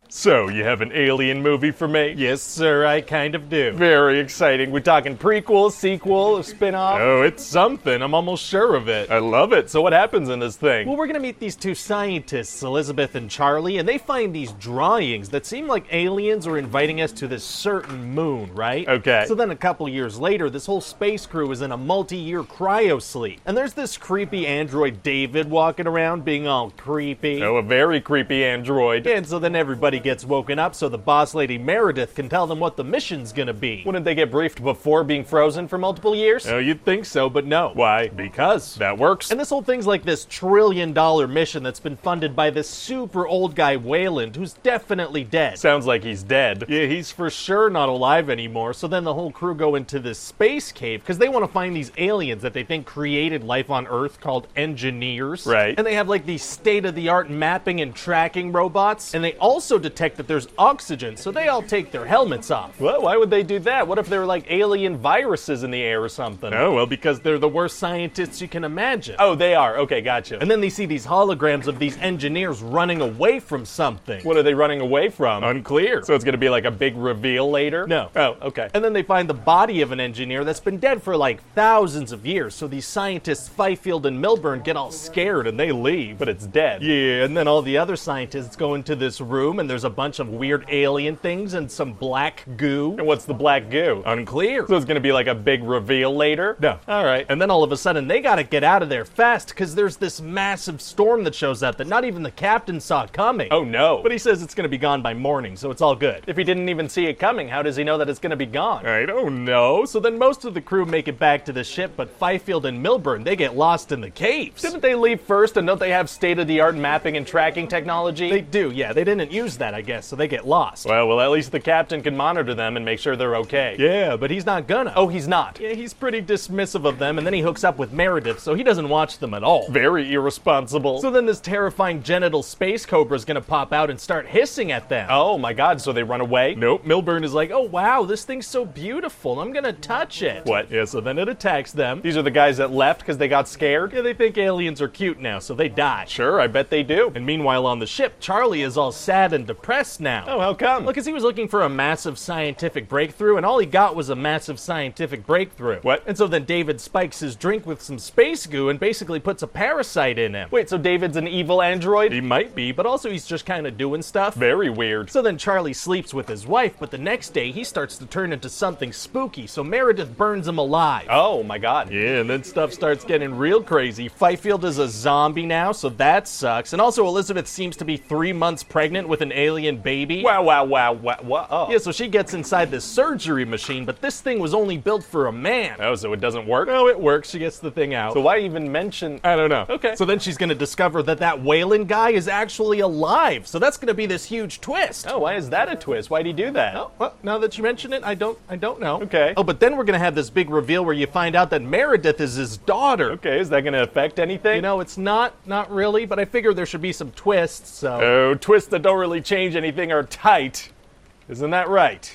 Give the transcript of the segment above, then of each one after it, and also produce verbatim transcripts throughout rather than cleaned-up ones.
So, you have an alien movie for me? Yes, sir, I kind of do. Very exciting. We're talking prequel, sequel, spin-off? Oh, it's something. I'm almost sure of it. I love it. So what happens in this thing? Well, we're gonna meet these two scientists, Elizabeth and Charlie, and they find these drawings that seem like aliens are inviting us to this certain moon, right? Okay. So then a couple years later, this whole space crew is in a multi-year cryosleep. And there's this creepy android David walking around being all creepy. Oh, a very creepy android. And so then everybody gets woken up so the boss lady Meredith can tell them what the mission's gonna be. Wouldn't they get briefed before being frozen for multiple years? Oh, you'd think so, but no. Why? Because. That works. And this whole thing's like this trillion dollar mission that's been funded by this super old guy Wayland, who's definitely dead. Sounds like he's dead. Yeah, he's for sure not alive anymore. So then the whole crew go into this space cave because they want to find these aliens that they think created life on Earth called engineers. Right. And they have like these state-of-the-art mapping and tracking robots. And they also detect that there's oxygen, so they all take their helmets off. What? Why would they do that? What if there were like alien viruses in the air or something? Oh, well, because they're the worst scientists you can imagine. Oh, they are. Okay, gotcha. And then they see these holograms of these engineers running away from something. What are they running away from? Unclear. So it's gonna be like a big reveal later? No. Oh, okay. And then they find the body of an engineer that's been dead for like thousands of years. So these scientists, Fifield and Milburn, get all scared and they leave. But it's dead. Yeah, and then all the other scientists go into this room and there's a bunch of weird alien things and some black goo. And what's the black goo? Unclear. So it's gonna be like a big reveal later? No. All right. And then all of a sudden they gotta get out of there fast because there's this massive storm that shows up that not even the captain saw coming. Oh no. But he says it's gonna be gone by morning, so it's all good. If he didn't even see it coming, how does he know that it's gonna be gone? I don't know. So then most of the crew make it back to the ship, but Fifield and Milburn, they get lost in the caves. Didn't they leave first, and don't they have state-of-the-art mapping and tracking technology? They do, yeah. They didn't use that, I guess, so they get lost. Well, well, at least the captain can monitor them and make sure they're okay. Yeah, but he's not gonna. Oh, he's not? Yeah, he's pretty dismissive of them, and then he hooks up with Meredith, so he doesn't watch them at all. Very irresponsible. So then this terrifying genital space cobra's gonna pop out and start hissing at them. Oh my god, so they run away? Nope, Milburn is like, oh wow, this thing's so beautiful, I'm gonna touch it. What? Yeah, so then it attacks them. These are the guys that left because they got scared? Yeah, they think aliens are cute now, so they die. Sure, I bet they do. And meanwhile on the ship, Charlie is all sad and depressed now. Oh, how come? Well, because he was looking for a massive scientific breakthrough, and all he got was a massive scientific breakthrough. What? And so then David spikes his drink with some space goo and basically puts a parasite in him. Wait, so David's an evil android? He might be, but also he's just kind of doing stuff. Very weird. So then Charlie sleeps with his wife, but the next day he starts to turn into something spooky, so Meredith burns him alive. Oh my god. Yeah, and then stuff starts getting real crazy. Fifield is a zombie now, so that sucks. And also Elizabeth seems to be three months pregnant with an alien baby. Wow, wow, wow, wow, wow. Oh. Yeah, so she gets inside this surgery machine, but this thing was only built for a man. Oh, so it doesn't work? No, it works. She gets the thing out. So why even mention... I don't know. Okay. So then she's gonna discover that that Wayland guy is actually alive. So that's gonna be this huge twist. Oh, why is that a twist? Why'd he do that? Oh, well, now that you mention it, I don't, I don't know. Okay. Oh, but then we're gonna have this big reveal where you find out that Meredith is his daughter. Okay, is that gonna affect anything? You know, it's not, not really, but I figure there should be some twists, so. Oh, twists that don't really change anything are tight. Isn't that right?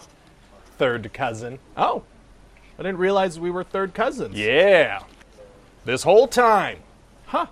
Third cousin. Oh, I didn't realize we were third cousins. Yeah. This whole time. Huh.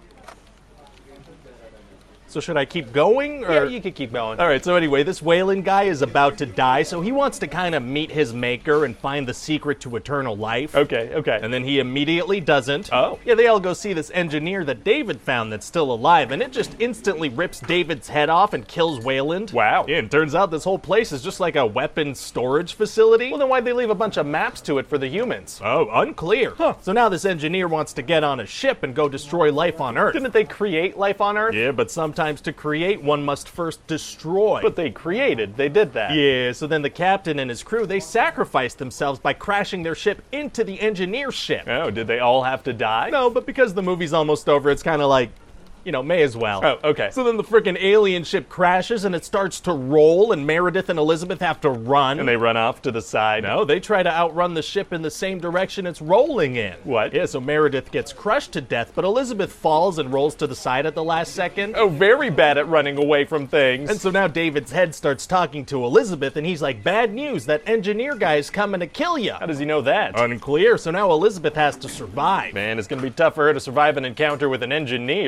So should I keep going? Or? Yeah, you could keep going. All right, so anyway, this Wayland guy is about to die, so he wants to kind of meet his maker and find the secret to eternal life. Okay, okay. And then he immediately doesn't. Oh. Yeah, they all go see this engineer that David found that's still alive, and it just instantly rips David's head off and kills Wayland. Wow. Yeah, and turns out this whole place is just like a weapons storage facility. Well, then why'd they leave a bunch of maps to it for the humans? Oh, unclear. Huh. So now this engineer wants to get on a ship and go destroy life on Earth. Didn't they create life on Earth? Yeah, but sometimes to create, one must first destroy. But they created, they did that. Yeah, so then the captain and his crew, they sacrificed themselves by crashing their ship into the engineer's ship. Oh, did they all have to die? No, but because the movie's almost over, it's kind of like, you know, may as well. Oh, okay. So then the frickin' alien ship crashes and it starts to roll, and Meredith and Elizabeth have to run. And they run off to the side. No, they try to outrun the ship in the same direction it's rolling in. What? Yeah, so Meredith gets crushed to death, but Elizabeth falls and rolls to the side at the last second. Oh, very bad at running away from things. And so now David's head starts talking to Elizabeth, and he's like, bad news, that engineer guy's coming to kill you. How does he know that? Unclear, so now Elizabeth has to survive. Man, it's gonna be tough for her to survive an encounter with an engineer. Actually,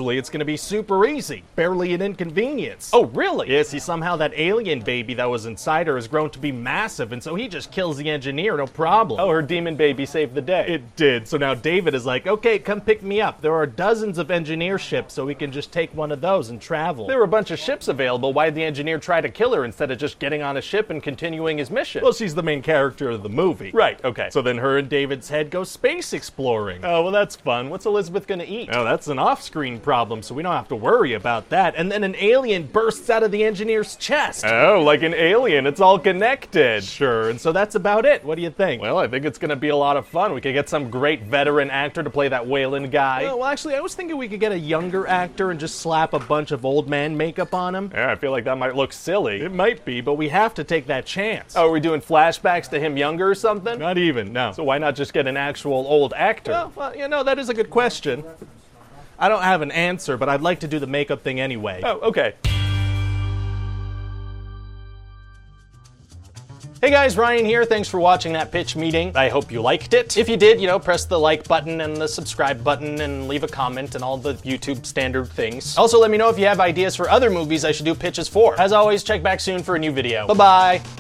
actually, it's going to be super easy. Barely an inconvenience. Oh, really? Yeah, see, somehow that alien baby that was inside her has grown to be massive, and so he just kills the engineer, no problem. Oh, her demon baby saved the day. It did. So now David is like, okay, come pick me up. There are dozens of engineer ships, so we can just take one of those and travel. There were a bunch of ships available. Why'd the engineer try to kill her instead of just getting on a ship and continuing his mission? Well, she's the main character of the movie. Right, okay. So then her and David's head go space exploring. Oh, well, that's fun. What's Elizabeth gonna eat? Oh, that's an off-screen problem, so we don't have to worry about that. And then an alien bursts out of the engineer's chest. Oh, like an alien. It's all connected. Sure, and so that's about it. What do you think? Well, I think it's gonna be a lot of fun. We could get some great veteran actor to play that Wayland guy. Well, well, actually, I was thinking we could get a younger actor and just slap a bunch of old man makeup on him. Yeah, I feel like that might look silly. It might be, but we have to take that chance. Oh, are we doing flashbacks to him younger or something? Not even, no. So why not just get an actual old actor? Well, well, you know, that is a good question. I don't have an answer, but I'd like to do the makeup thing anyway. Oh, okay. Hey guys, Ryan here. Thanks for watching that pitch meeting. I hope you liked it. If you did, you know, press the like button and the subscribe button and leave a comment and all the YouTube standard things. Also, let me know if you have ideas for other movies I should do pitches for. As always, check back soon for a new video. Bye-bye.